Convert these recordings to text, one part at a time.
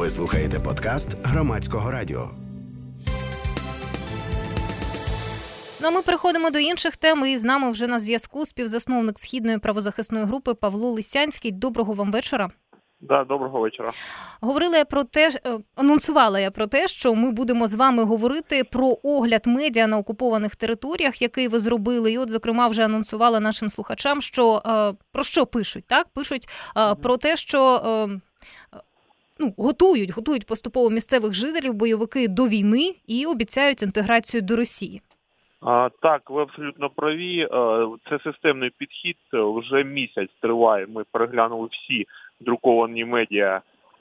Ви слухаєте подкаст Громадського радіо. Ну, а ми переходимо до інших тем, і з нами вже на зв'язку співзасновник Східної правозахисної групи Павло Лисянський. Доброго вам вечора. Доброго вечора. Анонсувала я про те, що ми будемо з вами говорити про огляд медіа на окупованих територіях, який ви зробили. І от, зокрема, вже анонсувала нашим слухачам, що про що пишуть, так? Пишуть про те, що готують поступово місцевих жителів, бойовики до війни і обіцяють інтеграцію до Росії. Так, ви абсолютно праві. Це системний підхід. Вже місяць триває. Ми переглянули всі друковані медіа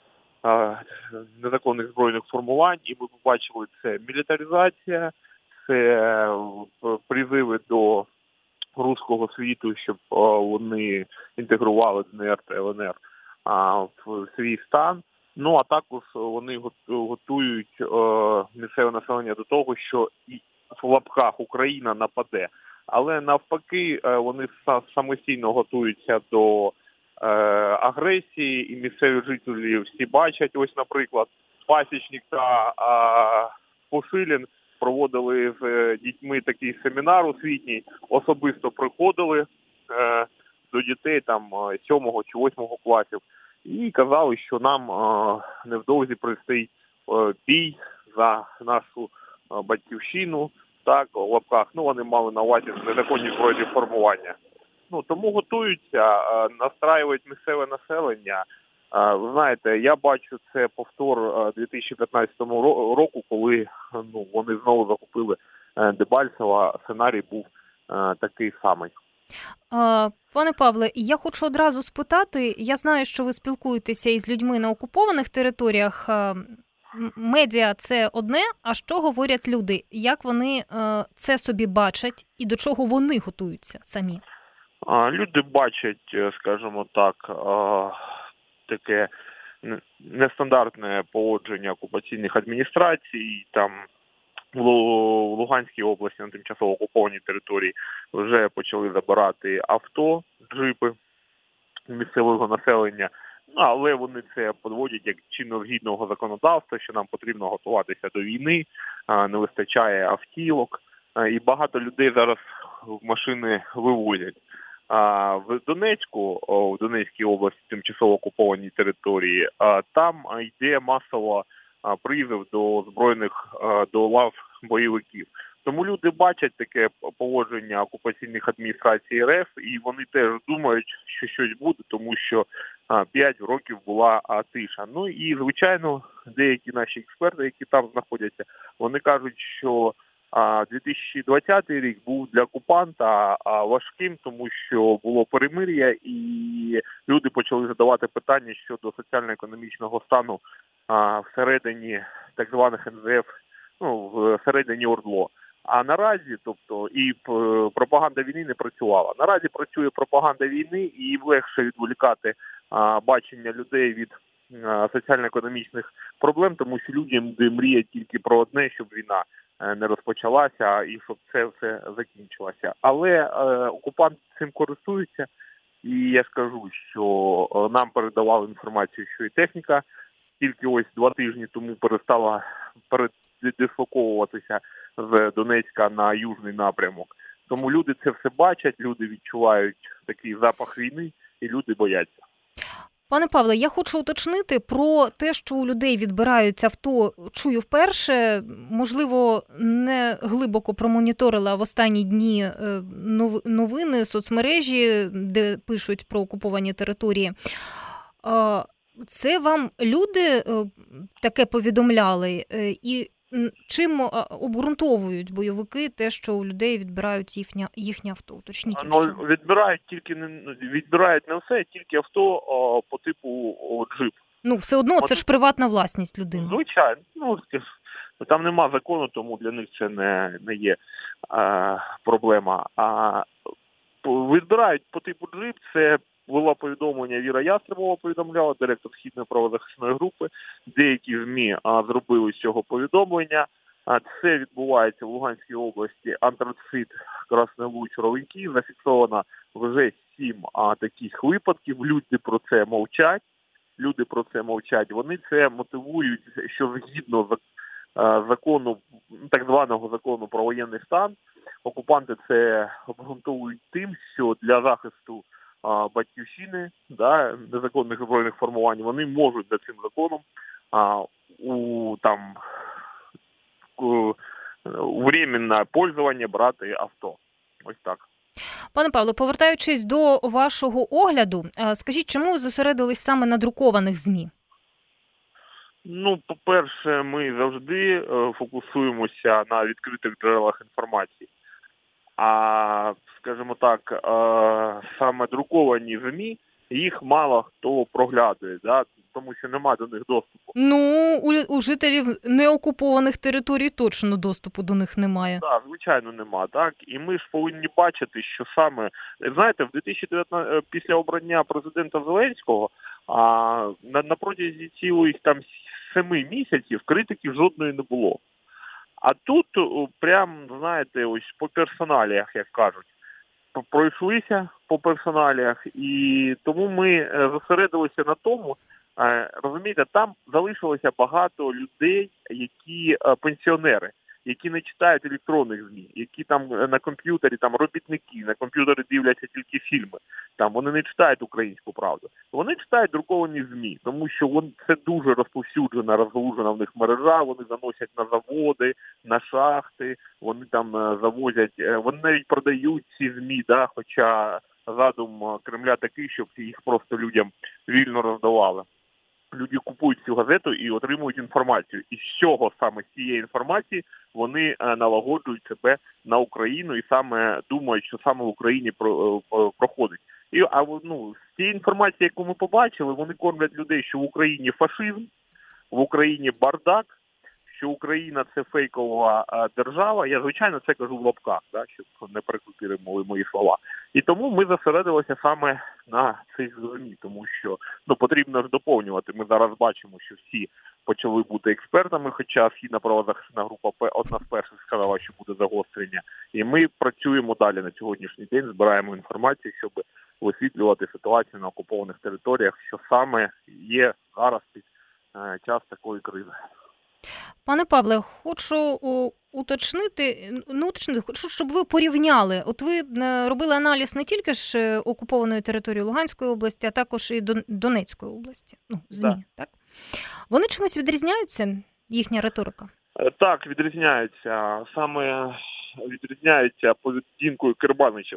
незаконних збройних формувань, і ми побачили, це мілітаризація, це призиви до руського світу, щоб вони інтегрували ДНР та ЛНР в свій стан. Ну, а також вони готують місцеве населення до того, що в лапках Україна нападе. Але навпаки, вони самостійно готуються до агресії, і місцеві жителі всі бачать. Ось, наприклад, Пасічник та Пошилін проводили з дітьми такий семінар освітній, особисто приходили до дітей там 7 чи 8 класів і казали, що нам невдовзі предстоїть бій за нашу батьківщину, так, в лапках. Ну, вони мали на увазі незаконні збройні формування. Ну, тому готуються, настраюють місцеве населення. Ви знаєте, я бачу це повтор 2015 року, коли вони знову захопили Дебальцево, сценарій був такий самий. Пане Павле, я хочу одразу спитати, я знаю, що ви спілкуєтеся із людьми на окупованих територіях. Медіа – це одне, а що говорять люди? Як вони це собі бачать і до чого вони готуються самі? Люди бачать, скажімо так, таке нестандартне поводження окупаційних адміністрацій. Там в Луганській області на тимчасово окупованій території вже почали забирати авто, джипи місцевого населення. Але вони це підводять як чинно-згідного законодавства, що нам потрібно готуватися до війни, не вистачає автівок. І багато людей зараз машини вивозять. В Донецьку, в Донецькій області, тимчасово окупованій території, там йде масово призов до лав бойовиків. Тому люди бачать таке поводження окупаційних адміністрацій РФ, і вони теж думають, що щось буде, тому що 5 років була тиша. Ну і, звичайно, деякі наші експерти, які там знаходяться, вони кажуть, що 2020 рік був для окупанта важким, тому що було перемир'я, і люди почали задавати питання щодо соціально-економічного стану всередині так званих НЗФ, всередині ОРДЛО. А наразі, тобто, і пропаганда війни не працювала. Наразі працює пропаганда війни, і їм легше відволікати бачення людей від соціально-економічних проблем, тому що людям мріють тільки про одне, щоб війна не розпочалася і щоб це все закінчилося. Але окупант цим користується, і я скажу, що нам передавали інформацію, що і техніка тільки ось 2 тижні тому перестала передислоковуватися з Донецька на южний напрямок. Тому люди це все бачать, люди відчувають такий запах війни, і люди бояться. Пане Павле, я хочу уточнити про те, що у людей відбирають авто, чую вперше. Можливо, не глибоко промоніторила в останні дні новини, соцмережі, де пишуть про окуповані території. Це вам люди таке повідомляли? І чим обґрунтовують бойовики те, що у людей відбирають їхнє авто? Уточніть. Відбирають не все, тільки авто по типу джип. Ну, все одно це ж приватна власність людини. Звичайно. Там нема закону, тому для них це не є проблема. Відбирають по типу джип, це було повідомлення, Віра Ястребова повідомляла, директор Східної правозахисної групи. Деякі ЗМІ зробили з цього повідомлення. Це відбувається в Луганській області, антрацит, Красний Луч, Ровеньки. Зафіксовано вже 7 таких випадків. Люди про це мовчать. люди про це мовчать. Вони це мотивують, що згідно закону, так званого закону про воєнний стан, окупанти це обґрунтовують тим, що для захисту батьківщини, да, незаконних збройних формувань, вони можуть за цим законом у временне пользування брати авто. Ось так. Пане Павло, повертаючись до вашого огляду, скажіть, чому ви зосередились саме на друкованих ЗМІ? Ну, по-перше, ми завжди фокусуємося на відкритих джерелах інформації. А, скажімо так, саме друковані ЗМІ, їх мало хто проглядує, да? Тому що нема до них доступу. Ну, у жителів неокупованих територій точно доступу до них немає. Так, звичайно, нема, так. І ми ж повинні бачити, що саме, знаєте, в 2019, після обрання президента Зеленського, на протязі цілих 7 місяців критики жодної не було. А тут прям, знаєте, ось по персоналіях, як кажуть, пройшлися по персоналіях, і тому ми зосередилися на тому, розумієте, там залишилося багато людей, які пенсіонери, які не читають електронних ЗМІ, які там на комп'ютері, там робітники, на комп'ютері дивляться тільки фільми, там вони не читають українську правду. Вони читають друковані ЗМІ, тому що це дуже розповсюджена, розгалужена в них мережа, вони заносять на заводи, на шахти, вони там завозять, вони навіть продають ці ЗМІ, да, хоча задум Кремля такий, щоб їх просто людям вільно роздавали. Люди купують цю газету і отримують інформацію. І з цього, саме з цієї інформації, вони налагоджують себе на Україну і саме думають, що саме в Україні проходить. З цієї інформації, яку ми побачили, вони кормлять людей, що в Україні фашизм, в Україні бардак, що Україна – це фейкова держава. Я, звичайно, це кажу в лапках, да, щоб не перекрутили мої слова. І тому ми зосередилися саме на цих ЗМІ, тому що потрібно ж доповнювати. Ми зараз бачимо, що всі почали бути експертами, хоча Східна правозахисна група одна з перших сказала, що буде загострення. І ми працюємо далі на сьогоднішній день, збираємо інформацію, щоб висвітлювати ситуацію на окупованих територіях, що саме є зараз під час такої кризи. Пане Павле, хочу хочу, щоб ви порівняли. От ви робили аналіз не тільки ж окупованої території Луганської області, а також і Донецької області. ЗМІ, так? Вони чимось відрізняються, їхня риторика? Так, відрізняються. Саме відрізняються поведінкою керманичів.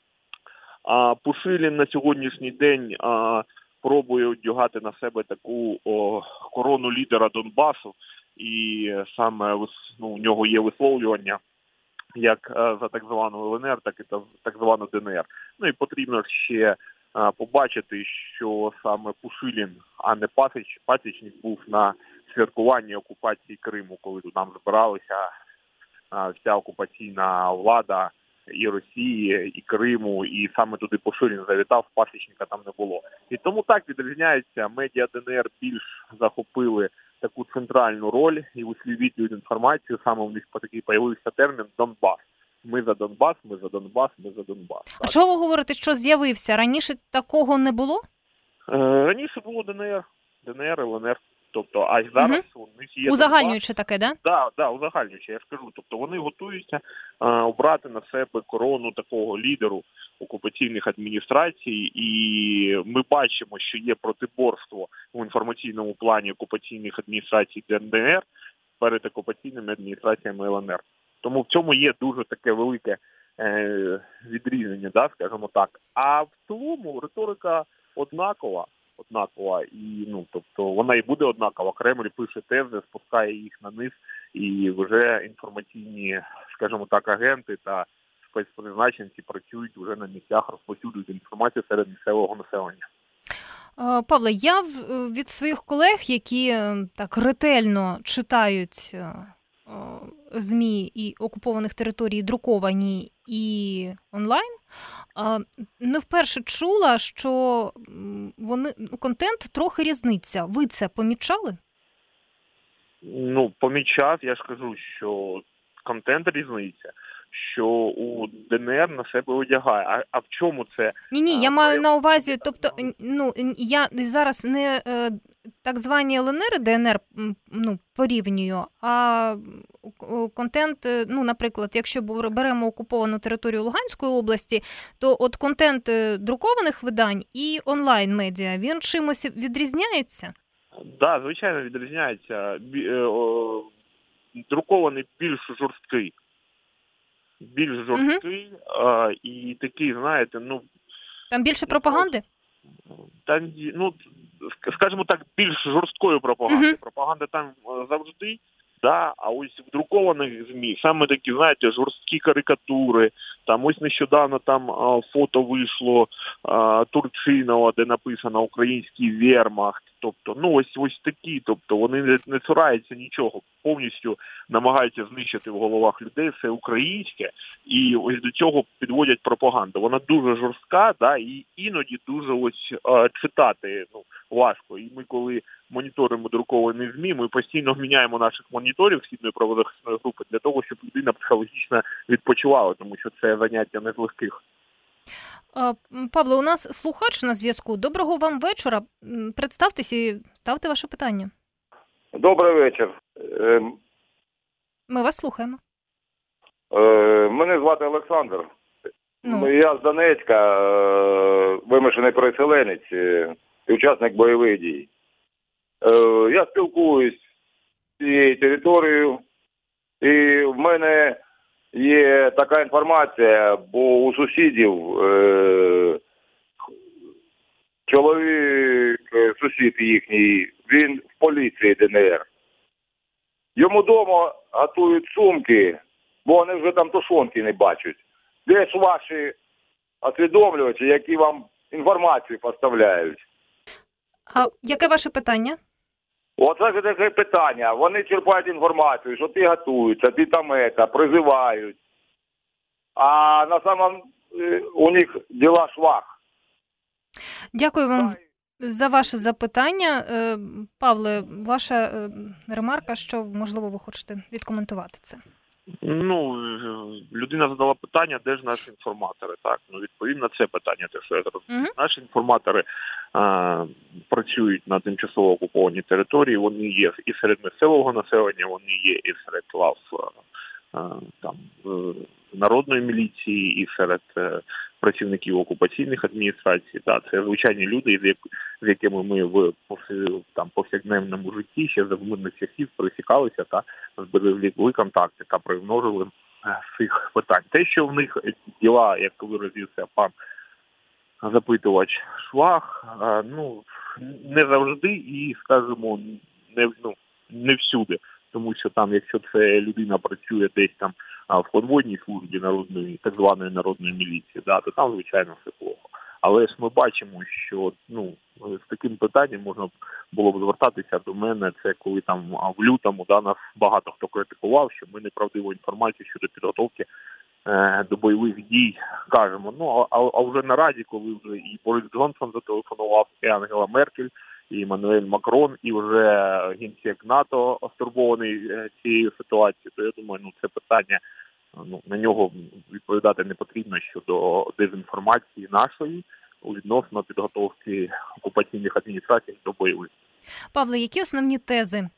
Пушилін на сьогоднішній день пробує одягати на себе таку корону лідера Донбасу, і саме у нього є висловлювання як за так звану ЛНР, так і за так звану ДНР. Ну і потрібно ще побачити, що саме Пушилін, а не Пасічник був на святкуванні окупації Криму, коли там збиралися вся окупаційна влада і Росії, і Криму, і саме туди Пушилін завітав, Пасічника там не було. І тому так відрізняється, медіа ДНР більш захопили таку центральну роль і висвітлюють інформацію, саме у них такий появився термін «Донбас». Ми за Донбас, ми за Донбас, ми за Донбас. Так? А чого ви говорите, що з'явився? Раніше такого не було? Раніше було ДНР, ЛНР. Тобто, а зараз у них є... Узагальнюючи таке, да? Так, узагальнюючи, я ж кажу. Тобто вони готуються обрати на себе корону такого лідеру окупаційних адміністрацій, і ми бачимо, що є протиборство в інформаційному плані окупаційних адміністрацій ДНР перед окупаційними адміністраціями ЛНР. Тому в цьому є дуже таке велике відрізнення, да, скажімо так. А в цілому риторика однакова, і тобто вона і буде однакова. Кремль пише тези, спускає їх на низ, і вже інформаційні, скажімо так, агенти та спецпризначенці працюють вже на місцях, розповсюджують інформацію серед місцевого населення. Павле, я від своїх колег, які так ретельно читають ЗМІ і окупованих територій, друковані і онлайн, не вперше чула, що контент трохи різниця. Ви це помічали? Помічав, я ж кажу, що контент різниця. що у ДНР на себе одягає. А в чому це? Ні, я маю на увазі, тобто, я зараз не так звані ЛНР і ДНР порівнюю, а контент, наприклад, якщо беремо окуповану територію Луганської області, то от контент друкованих видань і онлайн-медіа, він чимось відрізняється? Так, звичайно, відрізняється. Друкований більш жорсткий. І такий, знаєте, Там більше пропаганди? Там, скажімо так, більш жорсткої пропаганди. Пропаганда там завжди, да, а ось в друкованих ЗМІ саме такі, знаєте, жорсткі карикатури. Там ось нещодавно там фото вийшло Турчинова, де написано «Український вермахт». Тобто, ось такі, тобто вони не цураються нічого, повністю намагаються знищити в головах людей все українське, і ось до цього підводять пропаганду. Вона дуже жорстка, да, і іноді дуже ось читати важко. І ми, коли моніторимо друковані ЗМІ, ми постійно міняємо наших моніторів Східної правозахисної групи для того, щоб людина психологічно відпочивала, тому що це заняття не з легких. Павло, у нас слухач на зв'язку. Доброго вам вечора. Представтесь і ставте ваше питання. Добрий вечір. Ми вас слухаємо. Мене звати Олександр. Я з Донецька, вимушений переселенець і учасник бойових дій. Я спілкуюсь з цією територією, і в мене є така інформація, бо у сусідів чоловік, сусід їхній, він в поліції ДНР. Йому вдома готують сумки, бо вони вже там тушонки не бачать. Де ж ваші освідомлювачі, які вам інформацію поставляють? А яке ваше питання? Оце таке питання. Вони черпають інформацію, що ти готуються, ти там призивають. А на самом у них діла швах. Дякую вам за ваше запитання. Павле, ваша ремарка, що, можливо, ви хочете відкоментувати це? Людина задала питання, де ж наші інформатори, так? Відповім на це питання, те, що я зрозумів. Наші інформатори працюють на тимчасово окупованій території, вони є і серед місцевого населення, вони є і серед лав народної міліції, і серед працівників окупаційних адміністрацій. Так, це звичайні люди, з якими ми в повсякденному житті ще за мирних часів пересікалися та зберегли контакти та примножили цих питань. Те, що в них діла, як виразився пан запитувач, швах, не завжди і, скажімо, не всюди. Тому що там, якщо це людина працює десь там в подводній службі народної, так званої народної міліції, то там, звичайно, все плохо. Але ж ми бачимо, що з таким питанням можна було б звертатися до мене, це коли там в лютому нас багато хто критикував, що ми неправдиву інформацію щодо підготовки до бойових дій кажемо. А вже наразі, коли вже і Борис Джонсон зателефонував, і Ангела Меркель, і Еммануель Макрон, і вже генсек НАТО стурбований цією ситуацією, то я думаю, це питання, на нього відповідати не потрібно щодо дезінформації нашої відносно підготовки окупаційних адміністрацій до бойових. Павло, які основні тези?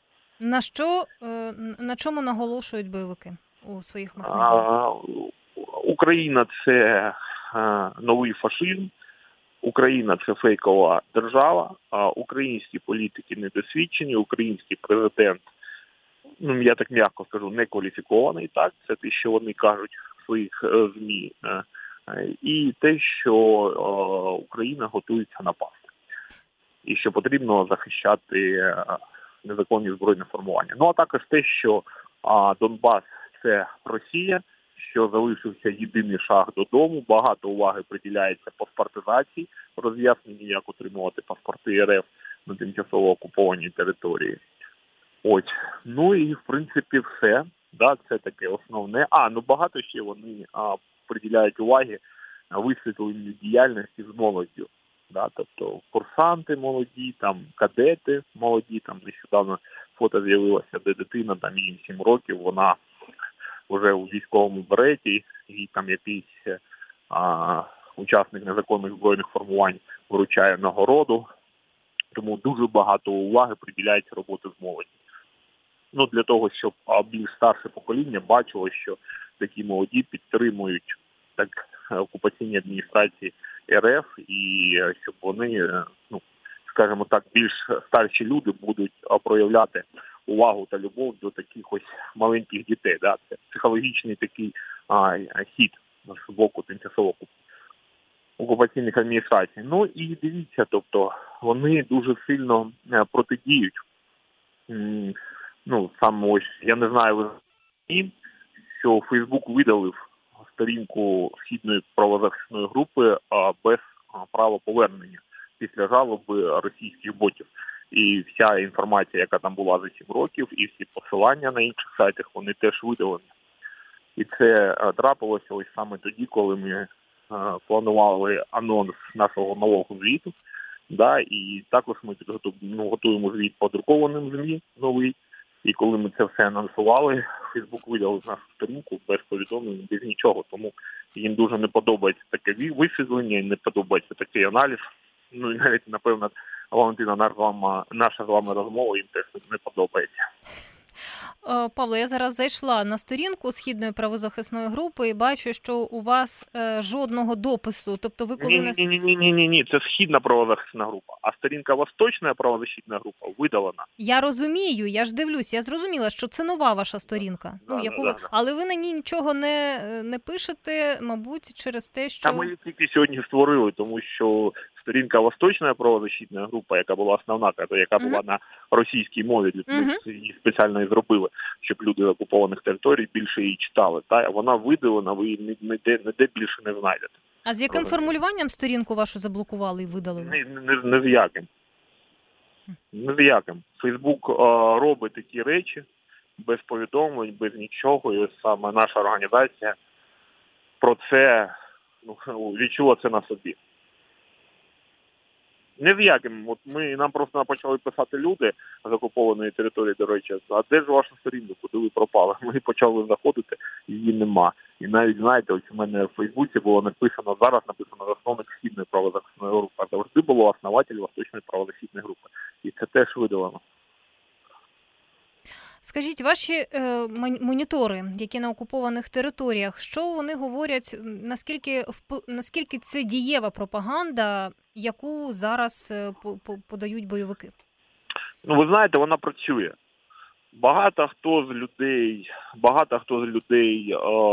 На чому наголошують бойовики у своїх мас-медіа? Україна – це новий фашизм. Україна – це фейкова держава, а українські політики недосвідчені, український президент, я так м'яко скажу, не кваліфікований, так, це те, що вони кажуть в своїх ЗМІ, і те, що Україна готується напасти, і що потрібно захищати незаконні збройні формування. А також те, що Донбас – це Росія, що залишився єдиний шаг додому, багато уваги приділяється паспортизації, роз'ясненню, як отримувати паспорти РФ на тимчасово окупованій території. І, в принципі, все. Це таке основне. Багато ще вони приділяють уваги висвітленню діяльності з молоддю. Тобто курсанти молоді, кадети молоді, нещодавно фото з'явилося, де дитина, їй 7 років, вона вже у військовому береті, і там якийсь учасник незаконних збройних формувань вручає нагороду. Тому дуже багато уваги приділяється роботи з молоді. Для того, щоб більш старше покоління бачило, що такі молоді підтримують окупаційні адміністрації РФ, і щоб вони, скажімо так, більш старші люди будуть проявляти увагу та любов до таких ось маленьких дітей. Да? Це психологічний такий хід з боку тимчасово окупаційних адміністрацій. І дивіться, тобто вони дуже сильно протидіють. Саме ось, я не знаю, що Фейсбук видалив сторінку східної правозахисної групи без права повернення після жалоби російських ботів. І вся інформація, яка там була за 7 років, і всі посилання на інших сайтах, вони теж видалені. І це трапилося ось саме тоді, коли ми планували анонс нашого нового звіту. Да, і також ми готуємо звіт по друкованим ЗМІ новий. І коли ми це все анонсували, Фейсбук видалив нашу сторінку без повідомлень, без нічого. Тому їм дуже не подобається таке висвітлення, не подобається такий аналіз. І навіть, напевно, Валентина, наша з вами розмова їм теж не подобається. Павло, я зараз зайшла на сторінку Східної правозахисної групи і бачу, що у вас жодного допису. Тобто ви коли... Ні, це Східна правозахисна група, а сторінка Восточна правозахисна група видалена. Я розумію, я ж дивлюсь, я зрозуміла, що це нова ваша сторінка. Але ви на ній нічого не пишете, мабуть, через те, що... Ми її тільки сьогодні створили, тому що сторінка Восточна правозахисна група, яка була основна, яка була на російській мові, ми її спеціально і зробили, щоб люди з окупованих територій більше її читали. Вона видалена, ви її ніде більше не знайдете. А з яким формулюванням сторінку вашу заблокували і видалили? Не з яким. Не з яким. Фейсбук робить такі речі без повідомлень, без нічого. І ось саме наша організація про це відчула це на собі. Не з яким. Нам просто почали писати люди з окупованої території, до речі, а де ж ваша сторінка, куди ви пропали? Ми почали заходити, її нема. І навіть, знаєте, ось у мене в Фейсбуці було написано, зараз написано засновник Східної правозахисної групи, а завжди було основатель Восточної правозахисної групи. І це теж видалено. Скажіть, ваші монітори, які на окупованих територіях, що вони говорять, наскільки це дієва пропаганда, яку зараз подають бойовики? Ви знаєте, вона працює. Багато хто з людей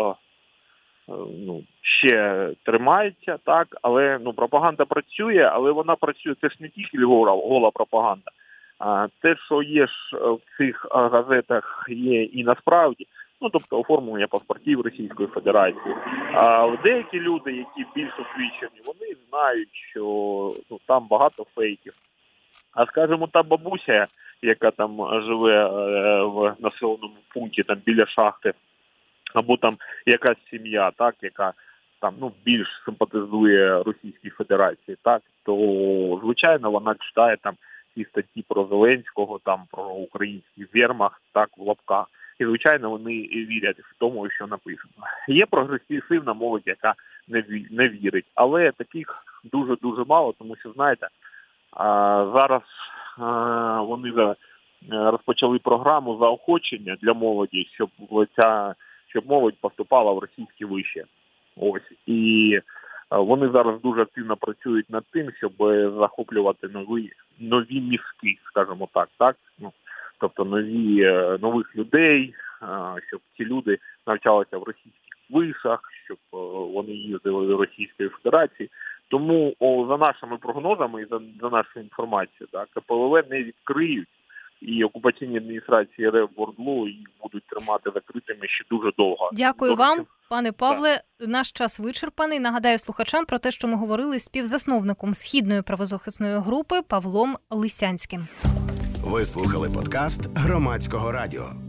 ще тримається, так, але пропаганда працює, але вона працює, це ж не тільки гола пропаганда. Те, що є ж в цих газетах, є і насправді, тобто оформлення паспортів Російської Федерації. А деякі люди, які більш освічені, вони знають, що там багато фейків. А скажімо, та бабуся, яка там живе в населеному пункті, там біля шахти, або там якась сім'я, так, яка там більш симпатизує Російській Федерації, так, то звичайно вона читає там ці статті про Зеленського, там про український вермахт, так, в лапках. І, звичайно, вони вірять в тому, що написано. Є прогресивна молодь, яка не вірить, але таких дуже-дуже мало, тому що, знаєте, зараз вони розпочали програму заохочення для молоді, щоб молодь поступала в російські виші. Ось. І вони зараз дуже активно працюють над тим, щоб захоплювати нові мізки, скажімо так. Тобто нових людей, щоб ці люди навчалися в російських вишах, щоб вони їздили до Російської Федерації. Тому за нашими прогнозами і за нашою інформацією, так, КПВВ не відкриють, і окупаційні адміністрації РФ в ОРДЛО їх будуть тримати закритими ще дуже довго. Дякую вам, пане Павле. Наш час вичерпаний. Нагадаю слухачам про те, що ми говорили з співзасновником Східної правозахисної групи Павлом Лисянським. Ви слухали подкаст Громадського радіо.